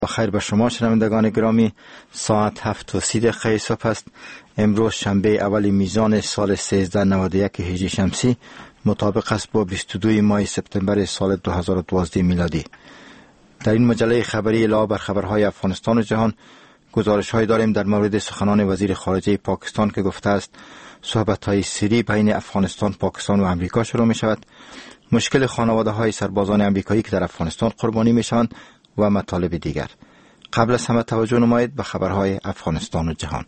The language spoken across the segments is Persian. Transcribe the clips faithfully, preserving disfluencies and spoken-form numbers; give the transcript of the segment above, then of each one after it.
بخیر به شما شنوندگان گرامی. ساعت هفت و سی دقیقه صبح است. امروز شنبه اول میزان سال سیزده نود و یک هجری شمسی مطابق است با بیست و دو ماه سپتامبر سال دو هزار و دوازده میلادی. در این مجله خبری علاوه بر خبرهای افغانستان و جهان گزارش های داریم در مورد سخنان وزیر خارجه پاکستان که گفته است صحبت های سری بین افغانستان، پاکستان و امریکا شروع می شود. مشکل خانواده های سربازان امریکایی که در افغانستان قربانی می شوند و مطالب دیگر. قبل از همه توجه نمایید به خبرهای افغانستان و جهان.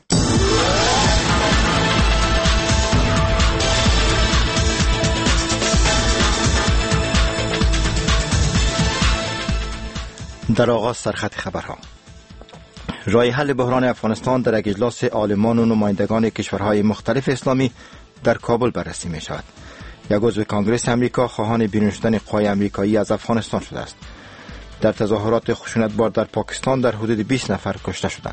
در آغاز سرخط خبرها. راه حل بحران افغانستان در یک اجلاس عالمان و نمایندگان کشورهای مختلف اسلامی در کابل بررسی می شود. یک عضو کانگرس امریکا خواهان بیرون شدن قوای امریکایی از افغانستان شده است. در تظاهرات خشونتبار در پاکستان در حدود بیست نفر کشته شدند.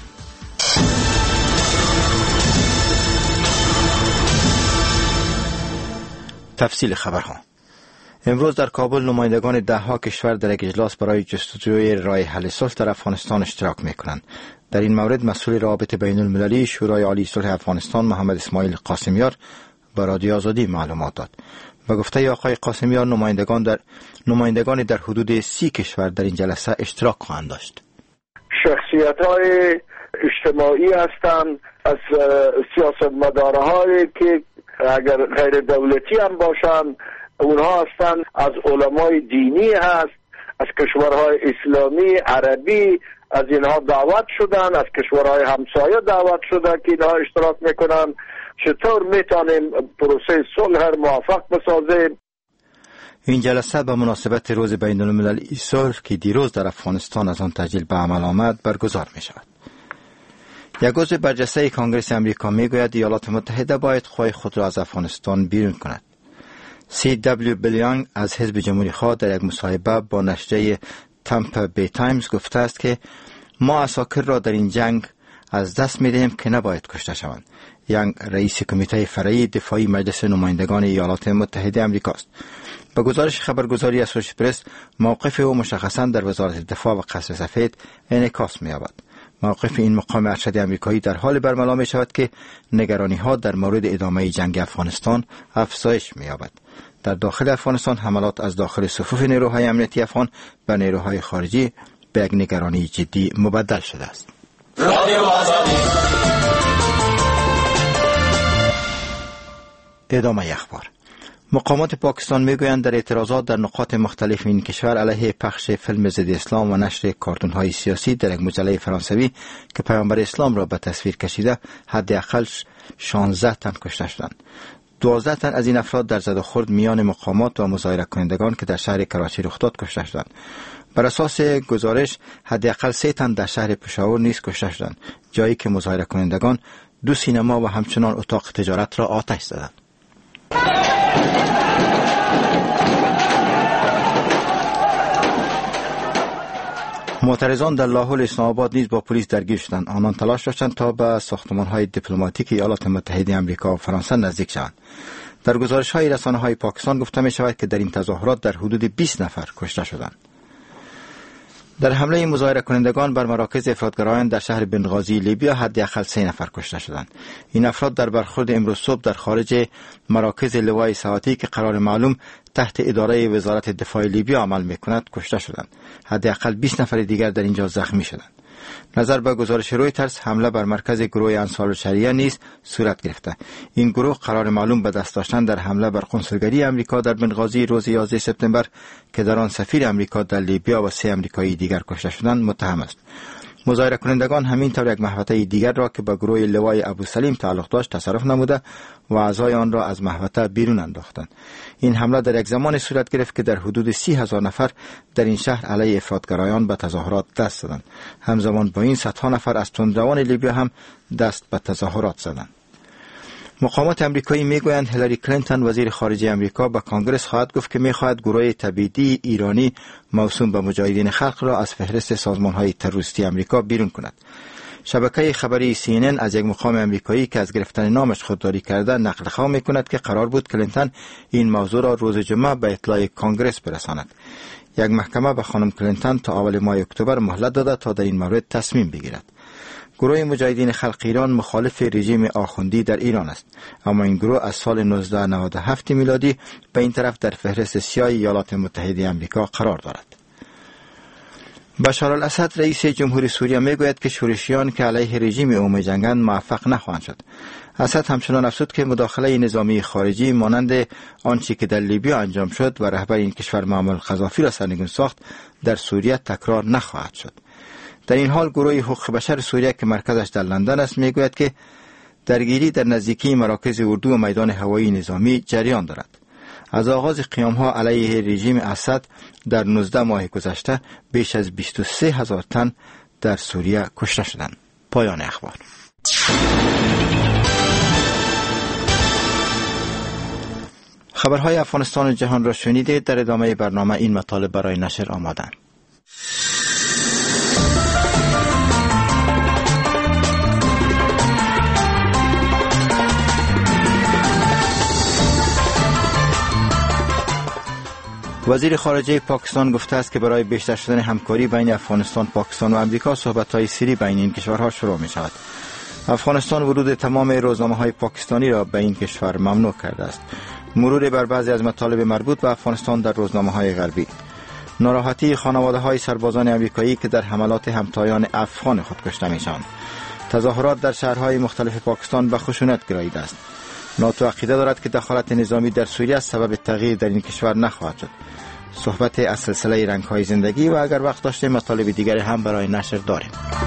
تفصیل خبرها. امروز در کابل نمایندگان ده ها کشور در یک اجلاس برای جستجوی راه حل صلح در افغانستان اشتراک می‌کنند. در این مورد مسئول روابط بین المللی شورای عالی صلح افغانستان محمد اسماعیل قاسمیار به رادیو آزادی معلومات داد. به گفته آقای قاسمیار نمایندگان در نمایندگان در حدود سی کشور در این جلسه اشتراک خواهند داشت. شخصیت‌های اجتماعی هستند از سیاستمدارهایی که اگر غیر دولتی هم باشند اونها هستند، از علمای دینی هست، از کشورهای اسلامی عربی از اینها دعوت شدن، از کشورهای همسایه دعوت شده که اینها اشتراک میکنن. چطور میتونیم پروسه صلح موفق بسازیم؟ این جلسه به مناسبت روز بین المللی صلح که دیروز در افغانستان از آن تجلیل به عمل آمد برگزار می شود. یک عضو برجسته کانگرس امریکا می گوید ایالات متحده باید قوای خود را از افغانستان بیرون کند. سی دبلیو بلیانگ از حزب جمهوری خواه در یک مصاحبه با نشریه تامپا بی تایمز گفته است که ما عساکر را در این جنگ از دست می دهیم که نباید کشته شوند. یانگ رئیس کمیته فرعی دفاعی مجلس نمایندگان ایالات متحده امریکا است. به گزارش خبرگزاری اسوشییتد پرس موقف او مشخصا در وزارت دفاع و قصر سفید انعکاس می‌یابد. موقف این مقام ارشد امریکایی در حال برملا می شود که نگرانی ها در مورد ادامه جنگ افغانستان افزایش می‌یابد. در داخل افغانستان حملات از داخل صفوف نیروهای امنیتی افغان به نیروهای خارجی به یک نگرانی جدی مبدل شده است. ادامه اخبار. مقامات پاکستان میگویند در اعتراضات در نقاط مختلف این کشور علیه پخش فیلم ضد اسلام و نشر کارتون های سیاسی در یک مجله فرانسوی که پیامبر اسلام را به تصویر کشیده حداقل شانزده تن کشته شدند. دوازده تن از این افراد در زد و خورد میان مقامات و مظاهره کنندگان که در شهر کراچی رخ داد کشته شدند. بر اساس گزارش حداقل سه تن در شهر پشاور نیز کشته شدند، جایی که مظاهره کنندگان دو سینما و همچنان اتاق تجارت را آتش زدند. معترضان در لاهور اسلام آباد نیز با پلیس درگیر شدند. آنان تلاش داشتند تا به ساختمان‌های دیپلماتیک ایالات متحده آمریکا و فرانسه نزدیک شوند. در گزارش‌های رسانه‌های پاکستان گفته می‌شود که در این تظاهرات در حدود بیست نفر کشته شدند. در حمله مظاهره کنندگان بر مراکز افراطگرایان در شهر بنغازی لیبیا حداقل سه نفر کشته شدند. این افراد در برخورد امروز صبح در خارج مراکز لوای سواتی که قرار معلوم تحت اداره وزارت دفاع لیبیا عمل می‌کند کشته شدند. حداقل بیست نفر دیگر در اینجا زخمی شدند. نظر به گزارش رویترز حمله بر مرکز گروه انصارالشریعه نیز صورت گرفته. این گروه قرار معلوم به دست داشتن در حمله بر قنصلگری امریکا در بنغازی روز یازده سپتامبر که در آن سفیر امریکا در لیبیا و سه امریکایی دیگر کشته شدند متهم است. مظاهره کنندگان همین طور یک محوطه دیگر را که به گروه لوای ابو سلیم تعلق داشت تصرف نموده و اعضای آن را از محوطه بیرون انداختند. این حمله در یک زمان صورت گرفت که در حدود سی هزار نفر در این شهر علیه افراطگرایان به تظاهرات دست زدند. همزمان با این صدها نفر از تندروان لیبیا هم دست به تظاهرات زدند. مقامات امریکایی میگویند هیلاری کلینتون وزیر خارجه امریکا به کانگرس خواهد گفت که میخواهد گروه تبعیدی ایرانی موسوم به مجاهدین خلق را از فهرست سازمان‌های تروریستی امریکا بیرون کند. شبکه خبری سی ان ان از یک مقام امریکایی که از گرفتن نامش خودداری کرده نقل خواهی میکند که قرار بود کلینتون این موضوع را روز جمعه به اطلاع کانگرس برساند. یک محکمه به خانم کلینتون تا اول ماه اکتبر مهلت داده تا در این مورد تصمیم بگیرد. گروه مجاهدین خلق ایران مخالف رژیم آخوندی در ایران است، اما این گروه از سال نوزده نود و هفت میلادی به این طرف در فهرست سیاه ایالات متحده آمریکا قرار دارد. بشار الاسد رئیس جمهوری سوریه میگوید که شورشیان که علیه رژیم او می‌جنگند موفق نخواهند شد. اسد همچنان افزود که مداخله نظامی خارجی مانند آنچه که در لیبیا انجام شد و رهبر این کشور معمر قذافی را سرنگون ساخت در سوریه تکرار نخواهد شد. در این حال گروه حقوق بشر سوریه که مرکزش در لندن است میگوید که درگیری در نزدیکی مراکز اردو و میدان هوایی نظامی جریان دارد. از آغاز قیام‌ها علیه رژیم اسد در نوزده ماه گذشته بیش از بیست و سه هزار تن در سوریه کشته شدند. پایان اخبار. خبرهای افغانستان و جهان را شنیدید. در ادامه برنامه این مطالب برای نشر آمادند. وزیر خارجه پاکستان گفته است که برای بیشتر شدن همکاری بین افغانستان، پاکستان و امریکا صحبت‌های سری بین این کشورها شروع می شود. افغانستان ورود تمام روزنامه‌های پاکستانی را به این کشور ممنوع کرده است. مرور بر بعضی از مطالب مربوط به افغانستان در روزنامه‌های غربی. ناراحتی خانواده‌های سربازان آمریکایی که در حملات همتایان افغان خود کشته می‌شوند. تظاهرات در شهرهای مختلف پاکستان به خشونت گراییده است. ناتو عقیده دارد که دخالت نظامی در سوریه سبب تغییر در این کشور نخواهد شد. صحبت از سلسله رنگ‌های زندگی و اگر وقت داشته مطالب دیگری هم برای نشر داریم.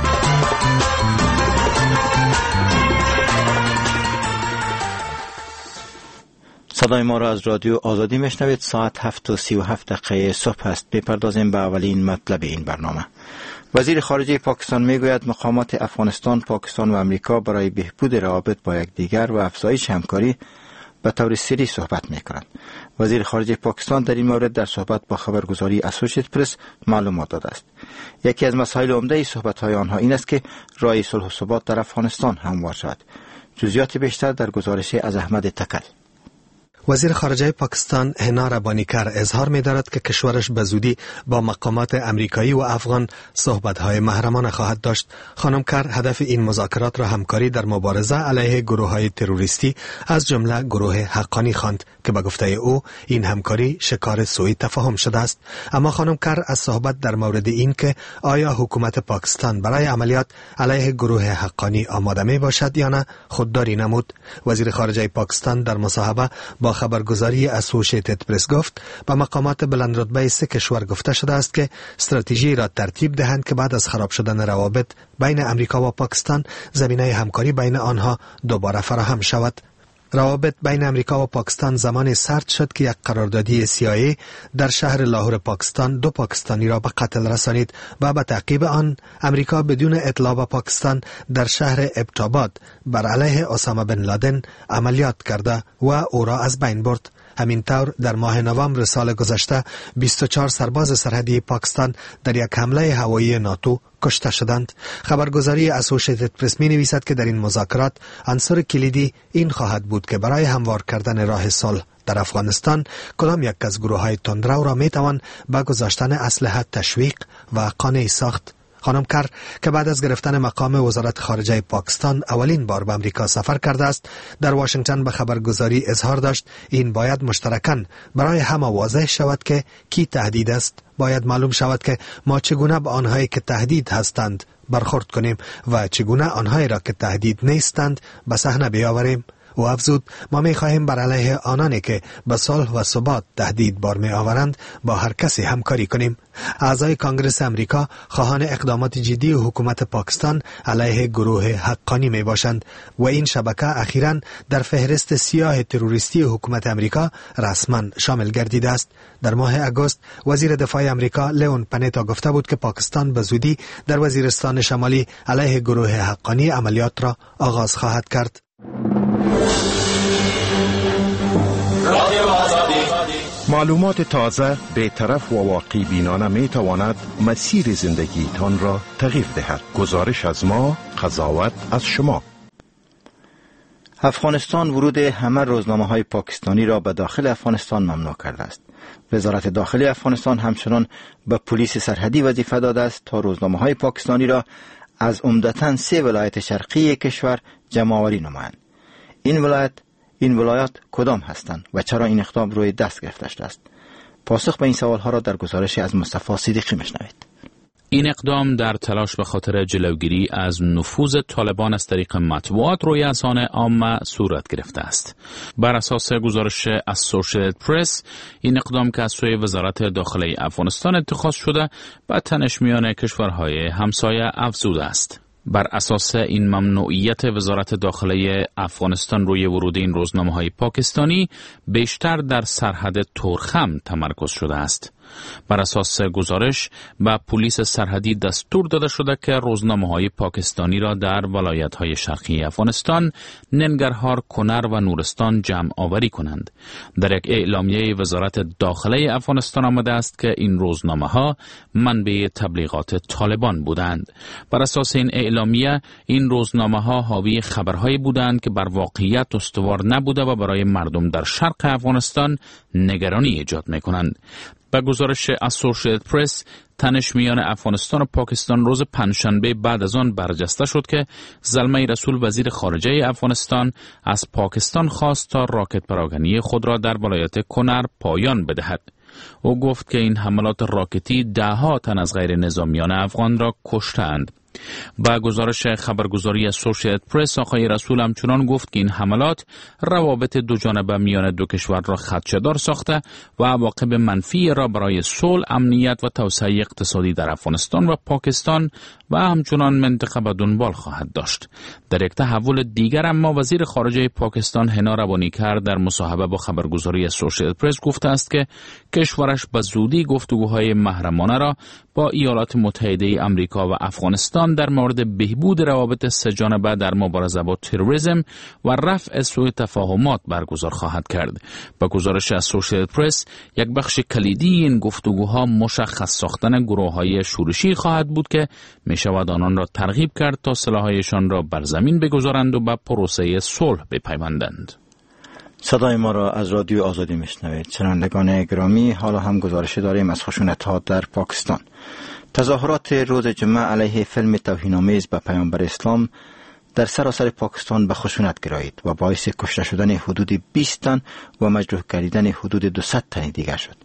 صدای ما را از رادیو آزادی میشنوید. ساعت هفت و سی و هفت دقیقه صبح است. بپردازیم به اولین مطلب این برنامه. وزیر خارجه پاکستان میگوید مقامات افغانستان، پاکستان و امریکا برای بهبود روابط با یکدیگر و افزایش همکاری به طور سری صحبت میکنند. وزیر خارجه پاکستان در این مورد در صحبت با خبرگزاری اسوسییتد پرس معلومات داده است. یکی از مسائل عمده صحبت‌های آنها این است که راه صلح و ثبات در افغانستان هموار شود. جزئیات بیشتر در گزارش از احمد تکل. وزیر خارجه پاکستان هنا ربانیکر اظهار می دارد که کشورش به زودی با مقامات امریکایی و افغان صحبت‌های محرمانه خواهد داشت. خانم کر هدف این مذاکرات را همکاری در مبارزه علیه گروه‌های تروریستی از جمله گروه حقانی خواند که به گفته او این همکاری شکار سوء تفاهم شده است. اما خانم کر از صحبت در مورد این که آیا حکومت پاکستان برای عملیات علیه گروه حقانی آماده می باشد یا نه خودداری نمود. وزیر خارجه پاکستان در مصاحبه با خبرگزاری اسوسییتد پرس گفت به مقامات بلندرتبه سه کشور گفته شده است که استراتژی را ترتیب دهند که بعد از خراب شدن روابط بین امریکا و پاکستان زمینه همکاری بین آنها دوباره فراهم شود. روابط بین امریکا و پاکستان زمان سرد شد که یک قراردادی سی آی ای در شهر لاهور پاکستان دو پاکستانی را به قتل رسانید و به تعقیب آن امریکا بدون اطلاع به پاکستان در شهر ابتاباد بر علیه اسامه بن لادن عملیات کرده و او را از بین برد. همین طور در ماه نوامبر سال گذشته بیست و چهار سرباز سرحدی پاکستان در یک حمله هوایی ناتو کشته شدند. خبرگزاری اسوسییتد پرس می نویسد که در این مذاکرات عنصر کلیدی این خواهد بود که برای هموار کردن راه صلح در افغانستان کدام یک از گروه‌های تندرو را می توان به گذاشتن اسلحه تشویق و قانع ساخت. خانم کر که بعد از گرفتن مقام وزارت خارجه پاکستان اولین بار به امریکا سفر کرده است در واشنگتن به خبرگزاری اظهار داشت این باید مشترکاً برای همه واضح شود که کی تهدید است. باید معلوم شود که ما چگونه به آنهایی که تهدید هستند برخورد کنیم و چگونه آنهایی را که تهدید نیستند به صحنه بیاوریم. و افزود ما می خواهیم بر علیه آنانی که به صلح و ثبات تهدید بار می آورند با هر کسی همکاری کنیم. اعضای کانگرس امریکا خواهان اقدامات جدی حکومت پاکستان علیه گروه حقانی می باشند و این شبکه اخیراً در فهرست سیاه تروریستی حکومت امریکا رسما شامل گردیده است. در ماه اگست وزیر دفاع امریکا لیون پنیتا گفته بود که پاکستان به زودی در وزیرستان شمالی علیه گروه حقانی عملیات را آغاز خواهد کرد. معلومات تازه به طرف و واقعی بینانه می تواند مسیر زندگی تان را تغییر دهد. گزارش از ما، قضاوت از شما. افغانستان ورود همه روزنامه های پاکستانی را به داخل افغانستان ممنوع کرده است. وزارت داخلی افغانستان همچنان به پلیس سرحدی وظیفه داده است تا روزنامه‌های پاکستانی را از عمدتاً سه ولایت شرقی کشور جمع‌آوری نمایند. این ولایت این ولایات کدام هستند و چرا این اقدام روی دست گرفته شده است؟ پاسخ به این سوالها را در گزارشی از مصطفی صدیقی میشنوید. این اقدام در تلاش به خاطر جلوگیری از نفوذ طالبان از طریق مطبوعات روی اذهان عامه صورت گرفته است. بر اساس گزارش اسوسییتد پرس، این اقدام که از سوی وزارت داخلی افغانستان اتخاذ شده به تنش میان کشورهای همسایه افزوده است. بر اساس این ممنوعیت وزارت داخلی افغانستان روی ورود این روزنامه‌های پاکستانی بیشتر در سرحد تورخم تمرکز شده است. بر اساس گزارش به پلیس سرحدی دستور داده شده که روزنامه‌های پاکستانی را در ولایت‌های شرقی افغانستان، ننگرهار، کنر و نورستان جمع آوری کنند. در یک اعلامیه وزارت داخلی افغانستان آمده است که این روزنامه‌ها منبع تبلیغات طالبان بودند. بر اساس این اعلامیه، این روزنامه‌ها حاوی خبرهایی بودند که بر واقعیت استوار نبوده و برای مردم در شرق افغانستان نگرانی ایجاد می‌کنند. به گزارش اسوسییتد پرس، تنش میان افغانستان و پاکستان روز پنجشنبه بعد از آن برجسته شد که زلمه رسول وزیر خارجه افغانستان از پاکستان خواست تا راکت پراکنی خود را در ولایت کنر پایان بدهد. او گفت که این حملات راکتی ده ها تن از غیر نظامیان افغان را کشتند. با گزارش خبرگزاری اسوسییتد پرس، آقای رسول همچنان گفت که این حملات روابط دو جانبه میان دو کشور را خدشه‌دار ساخته و عواقب منفی را برای صلح، امنیت و توسعه اقتصادی در افغانستان و پاکستان و همچنان منطقه به دنبال خواهد داشت. در یک تحول دیگر اما وزیر خارجه پاکستان هنا ربانیکر در مصاحبه با خبرگزاری اسوسییتد پرس گفته است که کشورش به زودی گفتگوهای محرمانه را با ایالات متحده آمریکا و افغانستان در مورد بهبود روابط سه‌جانبه در مبارزه با تروریسم و رفع سوء تفاهمات برگزار خواهد کرد. با گزارش اسوسییتد پرس، یک بخش کلیدی این گفتگوها مشخص ساختن گروه‌های شورشی خواهد بود که می‌شود آنان را ترغیب کرد تا سلاح‌هایشان را بر زمین بگذارند و به پروسه صلح بپیوندند. صدای ما را از رادیو آزادی میشنوید. شنوندگان گرامی، حالا هم گزارش داریم از خشونت‌ها در پاکستان. تظاهرات روز جمعه علیه فیلم توهین‌آمیز به پیامبر اسلام در سراسر پاکستان به خشونت گرایید و باعث کشته شدن حدود بیست تن و مجروح گردیدن حدود دویست تن دیگر شد.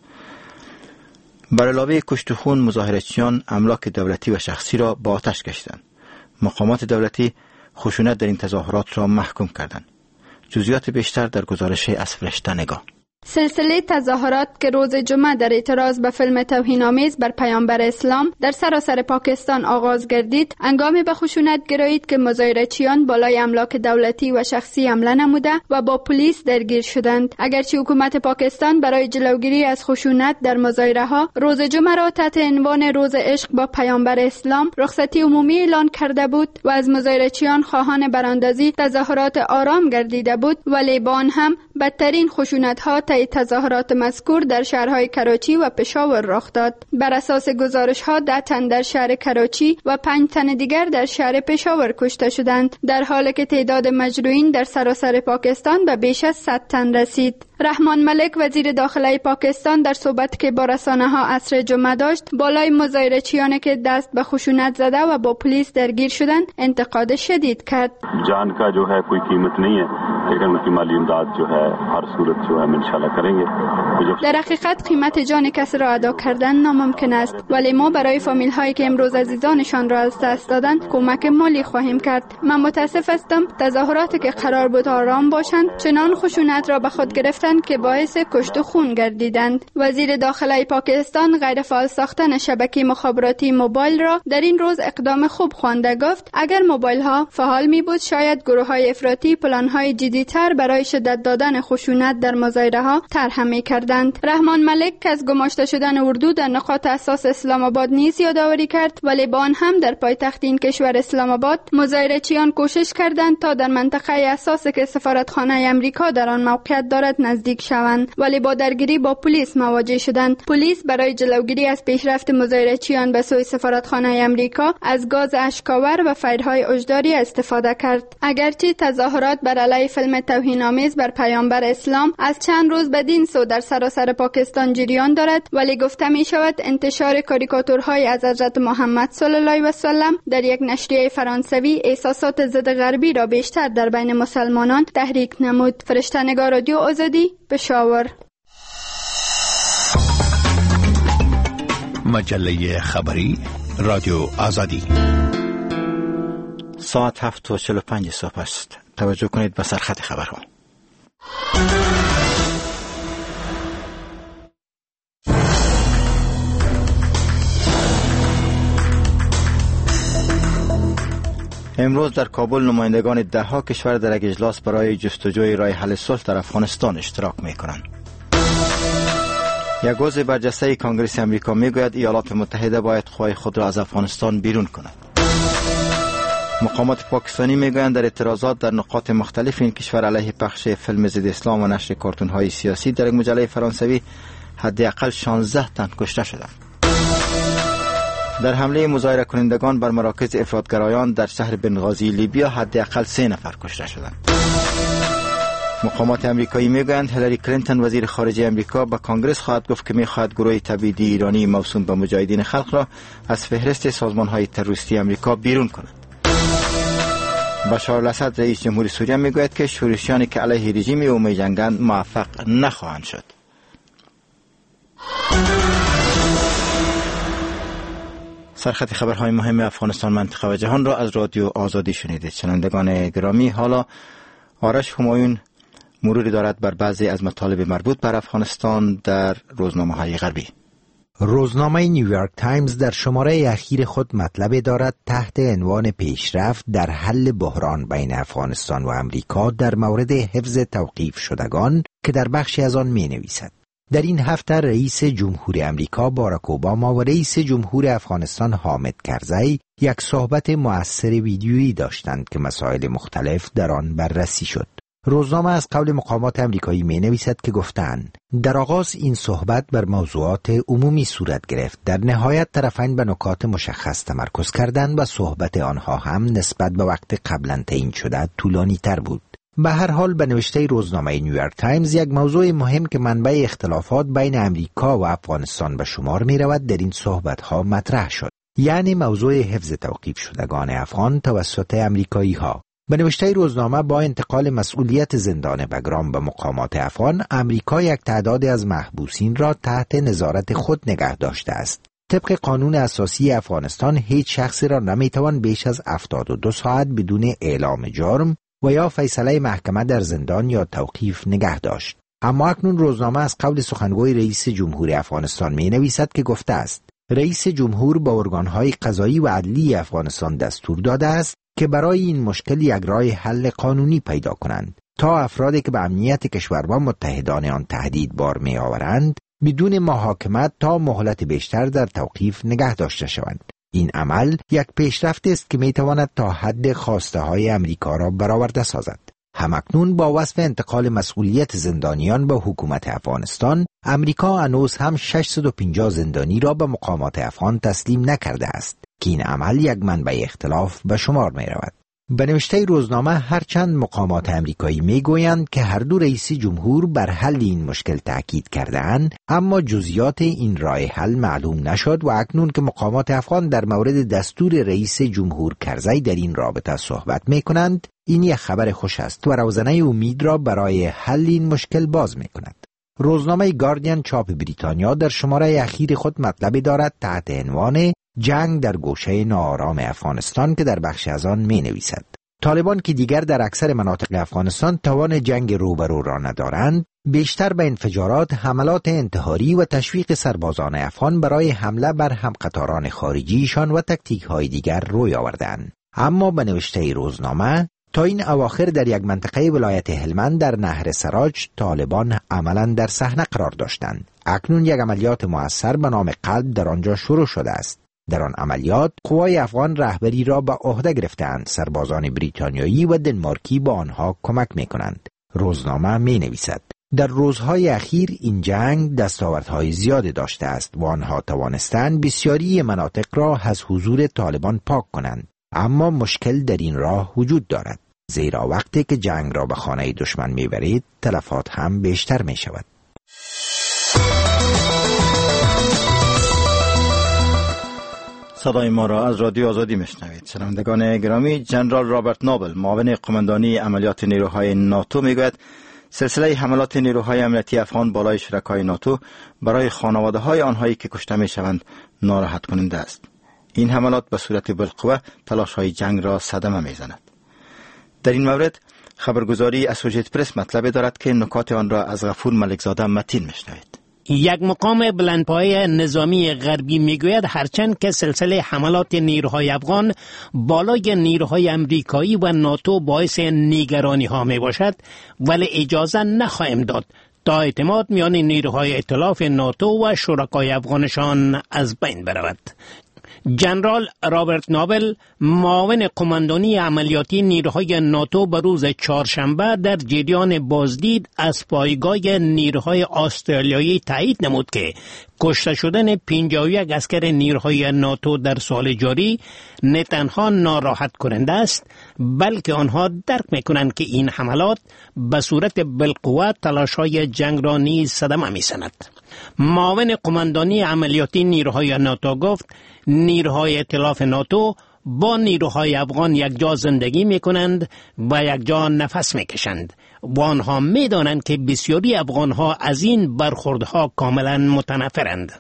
بر علاوه کشت و خون، مظاهرچیان املاک دولتی و شخصی را با آتش کشیدند. مقامات دولتی خشونت در این تظاهرات را محکوم کردند. جزئیات بیشتر در گزارش از فرشته نگاه. سلسله تظاهرات که روز جمعه در اعتراض به فیلم توهین‌آمیز بر پیامبر اسلام در سراسر پاکستان آغاز گردید، هنگامی به خشونت گرایید که مظاهرچیان بالای املاک دولتی و شخصی حمله نموده و با پلیس درگیر شدند. اگرچه حکومت پاکستان برای جلوگیری از خشونت در مظاهره‌ها روز جمعه را تحت عنوان روز عشق با پیامبر اسلام رخصتی عمومی اعلان کرده بود و از مظاهرچیان خواهان براندازی تظاهرات آرام گردیده بود، ولی با آن هم بدترین خشونت‌ها طی تظاهرات مذکور در شهرهای کراچی و پشاور رخ داد. بر اساس گزارش‌ها ده تن در شهر کراچی و پنج تن دیگر در شهر پشاور کشته شدند، در حالی که تعداد مجروحین در سراسر پاکستان به بیش از صد تن رسید. رحمان ملک وزیر داخلی پاکستان در صحبتی که با رسانه‌ها عصر جمعه داشت، بالای مظاهرچیانی که دست به خشونت زده و با پلیس درگیر شدند انتقاد شدید کرد. جان کا جو ہے کوئی قیمت نہیں ہے، لیکن ان کی مالی امداد جو ہے ہر صورت جو ہے انشاءالله کریں گے. در حقیقت قیمت جان کسی را ادا کردن ناممکن است، ولی ما برای فامیل هایی که امروز عزیزانشان را از دست دادند کمک مالی خواهیم کرد. من متاسف هستم تظاهراتی که قرار بود آرام باشند چنان خشونت را به خود گرفتند که باعث کشت و خون گردیدند. وزیر داخلی پاکستان غیر فعال ساختن شبکه مخابراتی موبایل را در این روز اقدام خوب خوانده. گفت اگر موبایل ها فعال می بود شاید گروه های افراطی پلان های جدی تر برای شدت دادن خشونت در مظاهره ها طرح می کردند. رحمان ملک که از گماشته شدن اردو در نقاط حساس اسلام آباد نیز یادآوری کرد، ولی با آن هم در پایتخت این کشور اسلام آباد مظاهرچیان کوشش کردند تا در منطقه حساسی که سفارتخانه آمریکا در آن موقعیت دارد نزدیک شوند، ولی با درگیری با پلیس مواجه شدند. پلیس برای جلوگیری از پیشرفت مظاهرچیان به سوی سفارتخانه آمریکا از گاز اشک‌آور و فیرهای هشداری استفاده کرد. اگرچه تظاهرات بر علیه فیلم فیلم توهین‌آمیز بر پیامبر اسلام از چند روز بدین سو در سراسر پاکستان جریان دارد، ولی گفته می شود انتشار کاریکاتورهای از حضرت محمد صلی الله علیه و سلم در یک نشریه فرانسوی احساسات ضد غربی را بیشتر در بین مسلمانان تحریک نمود. فرشته‌نگار رادیو آزادی، پشاور. مجله خبری رادیو آزادی. ساعت هفت و چهل و پنج صبح است. توجه کنید به سرخط خبرها. امروز در کابل نمایندگان ده ها کشور در یک اجلاس برای جستجوی راه حل صلح در افغانستان اشتراک می کنند. یک عضو برجسته کنگره امریکا می گوید ایالات متحده باید قوای خود را از افغانستان بیرون کند. مقامات پاکستانی می گویند در اعتراضات در نقاط مختلف این کشور علیه پخش فیلم ضد اسلام و نشر کارتون های سیاسی در یک مجله فرانسوی حداقل شانزده تن کشته شدند. در حمله مظاهره کنندگان بر مراکز افراطگرایان در شهر بنغازی لیبیا حداقل سه نفر کشته شدند. مقامات امریکایی میگویند هیلاری کلینتون وزیر خارجه امریکا به کانگرس خواهد گفت که میخواهد گروه تبعیدی ایرانی موسوم به مجاهدین خلق را از فهرست سازمان‌های تروریستی امریکا بیرون کند. بشار الاسد رئیس جمهوری سوریه میگوید که شورشیانی که علیه رژیم او میجنگند موفق نخواهند شد. سرخط خبرهای مهم افغانستان، منطقه و جهان را از رادیو آزادی شنیدید. شنوندگان گرامی، حالا آرش همایون مروری دارد بر بعضی از مطالب مربوط بر افغانستان در روزنامه‌های غربی. روزنامه نیویورک تایمز در شماره اخیر خود مطلب دارد تحت عنوان پیشرفت در حل بحران بین افغانستان و امریکا در مورد حفظ توقیف شدگان که در بخشی از آن می نویسد: در این هفته رئیس جمهور امریکا باراک اوباما و رئیس جمهور افغانستان حامد کرزی یک صحبت مؤثر ویدیویی داشتند که مسائل مختلف در آن بررسی شد. روزنامه از قول مقامات امریکایی می نویسد که گفتند در آغاز این صحبت بر موضوعات عمومی صورت گرفت. در نهایت طرفین به نکات مشخص تمرکز کردند و صحبت آنها هم نسبت به وقت قبلا تعیین شده طولانی تر بود. به هر حال به نوشته روزنامه نیویورک تایمز یک موضوع مهم که منبع اختلافات بین امریکا و افغانستان به شمار می رود در این صحبت ها مطرح شد، یعنی موضوع حفظ توقیف شدگان افغان توسط امریکایی ها. به نوشته روزنامه با انتقال مسئولیت زندان بگرام به مقامات افغان، امریکا یک تعداد از محبوسین را تحت نظارت خود نگه داشته است. طبق قانون اساسی افغانستان هیچ شخصی را نمیتوان بیش از هفتاد و دو ساعت بدون اعلام جرم و یا فیصله محکمه در زندان یا توقیف نگه داشت. اما اکنون روزنامه از قول سخنگوی رئیس جمهور افغانستان می نویسد که گفته است رئیس جمهور با ارگانهای قضایی و عدلی افغانستان دستور داده است که برای این مشکل یک راه حل قانونی پیدا کنند تا افرادی که به امنیت کشور و متحدان آن تهدید بار می آورند بدون محاکمه تا مهلت بیشتر در توقیف نگه داشته شوند. این عمل یک پیشرفت است که می تواند تا حد خواسته های امریکا را برآورده سازد. همکنون با وصف انتقال مسئولیت زندانیان به حکومت افغانستان، امریکا هنوز هم ششصد و پنجاه زندانی را به مقامات افغان تسلیم نکرده است که این عمل یک منبع اختلاف به شمار می رود. به نوشته روزنامه هرچند مقامات امریکایی می گویند که هر دو رئیس جمهور بر حل این مشکل تاکید کرده‌اند، اما جزئیات این راه حل معلوم نشد و اکنون که مقامات افغان در مورد دستور رئیس جمهور کرزی در این رابطه صحبت می کنند، این یک خبر خوش است و روزنه امید را برای حل این مشکل باز می کند. روزنامه گاردین چاپ بریتانیا در شماره اخیر خود مطلبی دارد تحت عنوان جنگ در گوشه ناآرام افغانستان که در بخش از آن می نویسد طالبان که دیگر در اکثر مناطق افغانستان توان جنگ روبرو را ندارند، بیشتر به انفجارات، حملات انتحاری و تشویق سربازان افغان برای حمله بر همقطاران خارجیشان و تکتیک های دیگر روی آوردند. اما به نوشته روزنامه تا این اواخر در یک منطقه ولایت هلمند در نهر سراج طالبان عملاً در صحنه قرار داشتند. اکنون یک عملیات مؤثر به نام قلب در آنجا شروع شده است. در آن عملیات قوای افغان رهبری را به عهده گرفتند. سربازان بریتانیایی و دنمارکی با آنها کمک می‌کنند. روزنامه می‌نویسد در روزهای اخیر این جنگ دستاوردهای زیادی داشته است و آنها توانستند بسیاری مناطق را از حضور طالبان پاک کنند، اما مشکل در این راه وجود دارد. زیرا وقتی که جنگ را به خانه دشمن میبرید تلفات هم بیشتر می شود. صدای ما را از رادیو آزادی میشنوید. شنوندگان گرامی، جنرال رابرت نوبل، معاون قماندانی عملیات نیروهای ناتو، میگوید سلسله حملات نیروهای امنیتی افغان بالای شرکای ناتو برای خانواده های آنهایی که کشته میشوند ناراحت کننده است. این حملات به صورت بالقوه تلاش های جنگ را صدمه میزند. در این مورد خبرگزاری اسوشییتد پرس مطلب دارد که نکات آن را از غفور ملکزاده متین میشنوید. یک مقام بلندپایه نظامی غربی میگوید هرچند که سلسله حملات نیروهای افغان بالای نیروهای امریکایی و ناتو باعث نگرانی ها می باشد، ولی اجازه نخواهیم داد تا اعتماد میان نیروهای ائتلاف ناتو و شرکای افغانشان از بین برود. جنرال رابرت نوبل، معاون قماندانی عملیاتی نیروهای ناتو، به روز چهارشنبه در جریان بازدید از پایگاه نیروهای استرالیایی تایید نمود که کشته شدن پنجاه و یک عسکر نیروهای ناتو در سال جاری نه تنها ناراحت کننده است، بلکه آنها درک میکنند که این حملات به صورت بالقوه تلاش‌های جنگ را نیز صدمه می‌زند. معاون قماندانی عملیاتی نیروهای ناتو گفت نیروهای ائتلاف ناتو با نیروهای افغان یک جا زندگی می کنند و یک جا نفس می کشند و آنها می دانند که بسیاری افغان ها از این برخوردها کاملا متنفرند.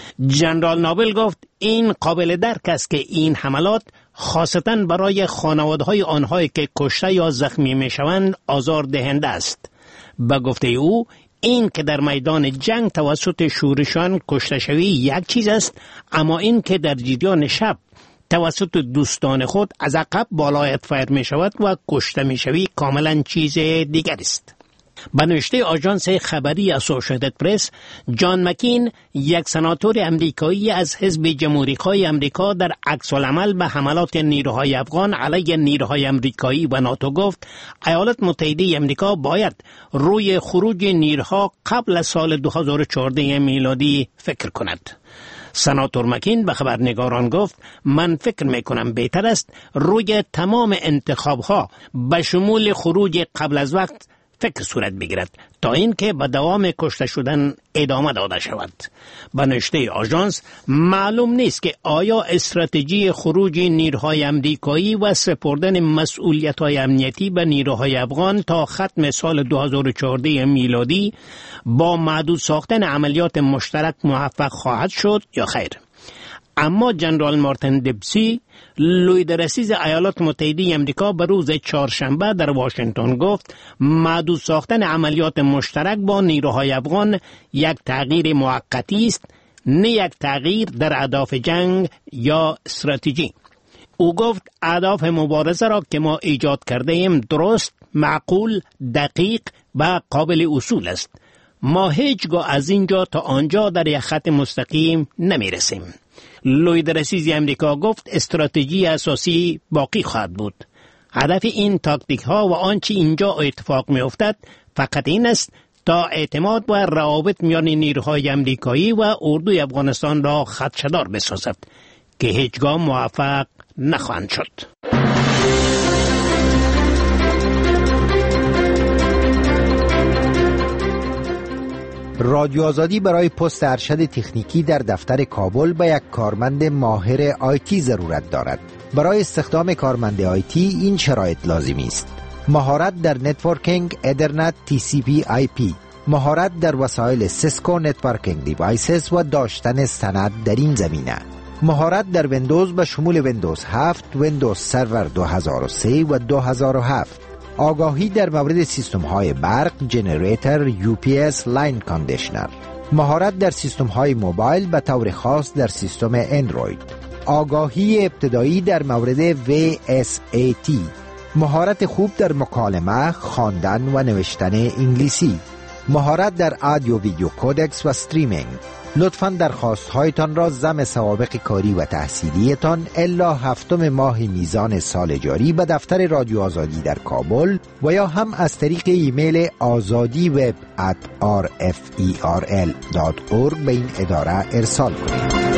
جنرال نوبل گفت این قابل درک است که این حملات خاصتاً برای خانواده های آنهایی که کشته یا زخمی می شوند آزار دهنده است. به گفته او این که در میدان جنگ توسط شورشان کشته شوی یک چیز است، اما این که در جریان شب توسط دوستان خود از عقب بالایت فایر می شود و کشته می شوی کاملا چیز دیگر است. به نوشته آژانس خبری اسوشییتد پرس، جان مکین، یک سناتور امریکایی از حزب جمهوری‌خواه امریکا، در عکس العمل به حملات نیروهای افغان علیه نیروهای امریکایی و ناتو گفت ایالات متحده امریکا باید روی خروج نیروها قبل از سال دو هزار و چهارده میلادی فکر کند. سناتور مکین به خبرنگاران گفت من فکر میکنم بهتر است روی تمام انتخابها به شمول خروج قبل از وقت فکر صورت بگیرد تا اینکه به دوام کشته شدن ادامه داده شود. به نوشته آژانس معلوم نیست که آیا استراتژی خروج نیروهای امریکایی و سپردن مسئولیت‌های امنیتی به نیروهای افغان تا ختم سال دو هزار و چهارده میلادی با محدود ساختن عملیات مشترک موفق خواهد شد یا خیر. اما جنرال مارتین دبسی، لویدرسیز ایالات متحده امریکا، به روز چهارشنبه در واشنگتن گفت محدود ساختن عملیات مشترک با نیروهای افغان یک تغییر موقتی است، نه یک تغییر در اهداف جنگ یا استراتژی. او گفت اهداف مبارزه را که ما ایجاد کرده ایم درست، معقول، دقیق و قابل اصول است. ما هیچگاه از اینجا تا آنجا در یک خط مستقیم نمی رسیم. لویدرسیز امریکا گفت استراتژی اساسی باقی خواهد بود. هدف این تاکتیک ها و آنچه اینجا اتفاق می افتد فقط این است تا اعتماد و روابط میان نیروهای امریکایی و اردوی افغانستان را خدشه‌دار بسازد که هیچگاه موفق نخواهند شد. رادیو آزادی برای پست ارشد تکنیکی در دفتر کابل به یک کارمند ماهر آیتی ضرورت دارد. برای استخدام کارمند آیتی این شرایط لازمی است: مهارت در نتورکینگ، ادرنت، تی سی پی آی پی، مهارت در وسایل سیسکو نتورکینگ دیوایسز و داشتن سند در این زمینه، مهارت در ویندوز به شمول ویندوز هفت، ویندوز سرور دو هزار و سه و دو هزار و هفت، آگاهی در مورد سیستم های برق، جنریتر، یو پی اس، لاین کاندیشنر، مهارت در سیستم های موبایل به طور خاص در سیستم اندروید، آگاهی ابتدایی در مورد وی اس ای تی، مهارت خوب در مکالمه، خواندن و نوشتن انگلیسی، مهارت در آدیو ویدیو کودکس و استریمینگ. لطفاً درخواست هایتان را ضمن سوابق کاری و تحصیلیتان الا هفتم ماه میزان سال جاری به دفتر رادیو آزادی در کابل و یا هم از طریق ایمیل آزادی وب ات آر اف ای آر ال دات اورگ به این اداره ارسال کنید.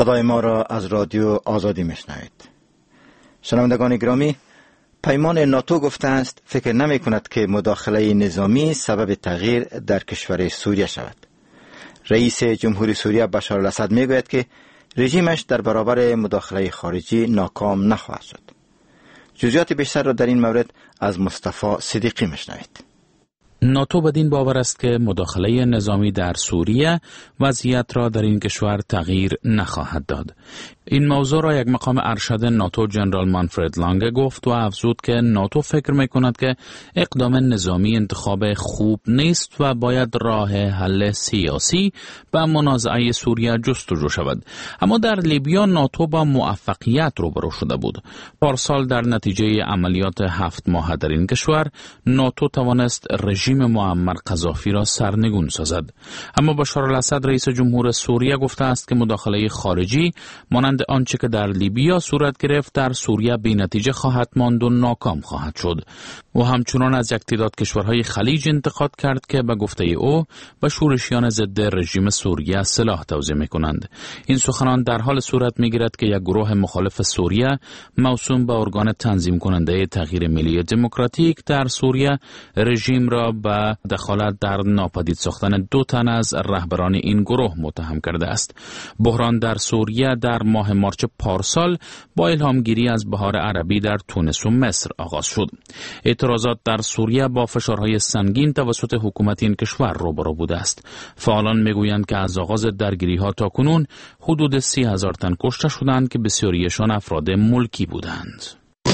صدای ما را از رادیو آزادی میشنوید. شنوندگان گرامی، پیمان ناتو گفته است فکر نمی کند که مداخله نظامی سبب تغییر در کشور سوریه شود. رئیس جمهوری سوریه بشار الاسد می گوید که رژیمش در برابر مداخله خارجی ناکام نخواهد شد. جزئیات بیشتر را در این مورد از مصطفی صدیقی میشنوید. ناتو بدین باور است که مداخله نظامی در سوریه وضعیت را در این کشور تغییر نخواهد داد. این موضوع را یک مقام ارشد ناتو جنرال مانفرد لانگه گفت و افزود که ناتو فکر می کند که اقدام نظامی انتخاب خوب نیست و باید راه حل سیاسی به منازعه سوریه جستجو شود. اما در لیبیا ناتو با موفقیت روبرو شده بود. پارسال در نتیجه عملیات هفت ماه در این کشور ناتو توانست رژیم معمر قذافی را سرنگون سازد. اما بشار الاسد رئیس جمهور سوریه گفته است که مداخله خارجی مانند آنچه که در لیبیا صورت گرفت در سوریه بی نتیجه خواهد ماند و ناکام خواهد شد. او همچنان از یک تعداد کشورهای خلیج انتقاد کرد که به گفته او به شورشیان ضد رژیم سوریه سلاح توزیع می‌کنند. این سخنان در حال صورت می‌گیرد که یک گروه مخالف سوریه موسوم به ارگان تنظیم کننده تغییر ملی دموکراتیک در سوریه رژیم را به دخالت در ناپدید ساختن دو تن از رهبران این گروه متهم کرده است. بحران در سوریه در ماه مارچ پارسال با الهامگیری از بهار عربی در تونس و مصر آغاز شد. اعتراضات در سوریه با فشارهای سنگین توسط حکومت این کشور روبرو بوده است. فعالان میگویند که از آغاز درگیری‌ها تا کنون حدود سی هزار تن کشته شدند که بسیاریشان افراد ملکی بودند.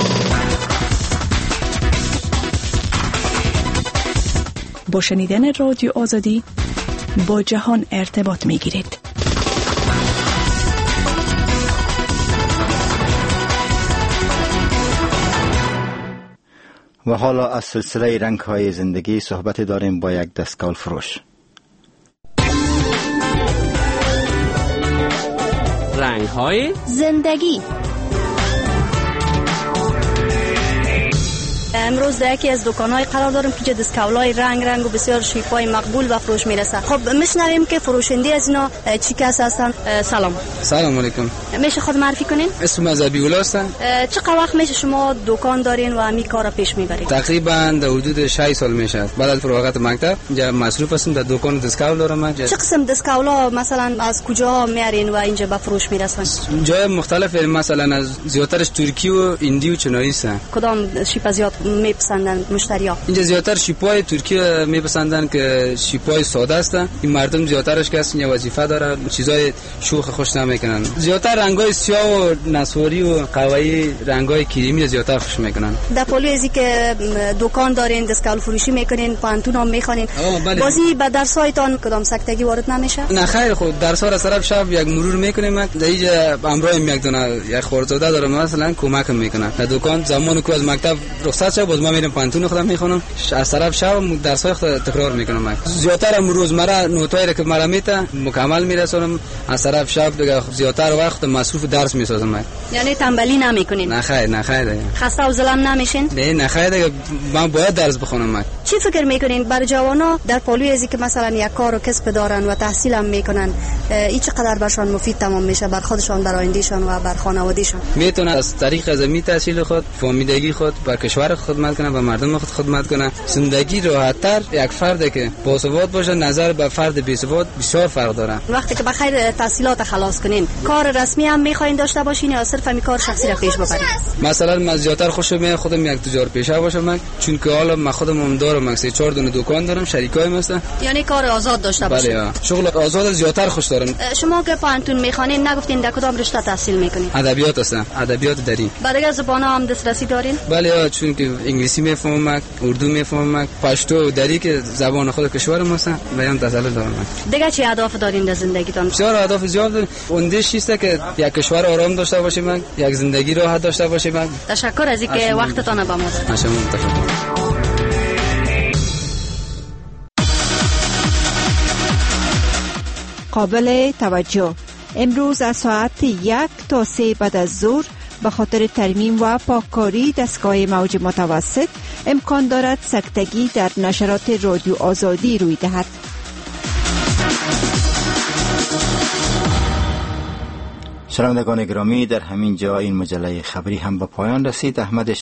با شنیدن رادیو آزادی با جهان ارتباط میگیرید. و حالا از سلسله رنگ‌های زندگی صحبت داریم با یک دستگاه فروش. رنگ‌های زندگی. امروز در یکی از دکان‌های قرار داریم که دستکولای رنگ رنگ و بسیار شیکای مقبول و فروش میرسه. خب میشنویم که فروشنده از اینا چی کس هستن؟ سلام. سلام علیکم. میشه خود معرفی کنین؟ اسم از ابیولا هستم. چقدر وقت میشه شما دکان دارین و همین کارا پیش میبرید؟ تقریبا در حدود شش سال میشه. بعد از فراغت مکتب اینجا مصروف هستم، در دکان دستکول دارم. من چه قسم دستکولا مثلا از کجا میارین و اینجا به فروش میرسن؟ جای مختلف، مثلا از زیادترش ترکی و هندی و چینایی هستن. کدام شیپ زیاد میپسندن مشتریا؟ اینجا زیادتر شیپای ترکی میپسندن که شیپای ساده هستن. این مردم زیادترش که اصلا وظیفه داره، چیزای شوخ خوش نمیکنن. زیادتر رنگای سیاه و نسواری و قهوه‌ای، رنگای کریمی زیادتر خوش میکنن. در پلو ازی که دکان دارین، دستکول فروشی میکنین، پانتون هم میخوانین، بازی به درسایتان کدام سکتگی وارد نمیشه؟ نه خیر، خود درس‌ها را طرف شب یک مرور میکنیم. در اینجا امرای یک دونه یک خردزاده داره مثلا کمک میکنه. در دکان زمانی که از مکتب رخصت شد باز ما میرم پانتون خودم میخونم، از طرف شب درس‌های خود تکرار میکنم. زیادتر روزمره نوتایی که مرا میته مکمل میرسونم، از طرف شب دیگه زیادتر وقت مصروف درس میسازم. یعنی تنبلی نمیکنین؟ نه خیر، نه خیر. خسته و ظلم نمیشین؟ نه نه خیر دیگه، من باید درس بخونم. چی فکر میکنین بر جوانا در پالوی ازی که مثلا یک کار و کسب دارن و تحصیل هم میکنن، این چقدر برشان مفید تمام میشه بر خودشان، بر آیندهشان و بر خانوادهشان؟ میتونن از طریق زمین تحصیل خود، فامیلگی خود، بر کشور خدمت کنن و مردم خود خدمت کنن. زندگی راحت‌تر یک فرد که باسواد باشه نظر به فرد بی‌سواد بسیار فرق داره. وقتی که بخیر تحصیلات خلاص کنین، کار رسمی هم میخواین داشته باشین یا صرف همین کار شخصی را پیش ببرین؟ مثلا من زیادتر خوشم میاد خودم یک تجار پیشه باشم، من چون که حالا من خودم هم دارم، من سه چهار دونه دکان دارم، شریکای هستن. یعنی کار آزاد داشته باشین؟ بله، شغل آزاد زیادتر خوش دارم. شما که پانتون میخوانین نگفتین در کدام رشته تحصیل میکنین؟ ادبیات هستم، ادبیات دری. بعد زبان هم دسترسی دارین؟ بله، چون که انگلیسی میفهمم، اردو میفهمم، پشتو و دری که زبان خود کشورم هستن، بیان تسلط دارم. دیگه چی اهداف دارین در زندگیتون؟ بسیار اهداف زیاد دارم. اوندش است که یک کشور آرام داشته باشیم، یک زندگی راحت داشته باشیم. تشکر از اینکه وقتتون به ما دادید. شما تشکر. قابل توجه، امروز از ساعت یک تا سه بعد از ظهر به خاطر ترمیم و پاککاری دستگاه موج متوسط امکان دارد سکتگی در نشرات رادیو آزادی روی دهد. شنوندگان گرامی، در همین جا این مجله خبری هم به پایان رسید. احمد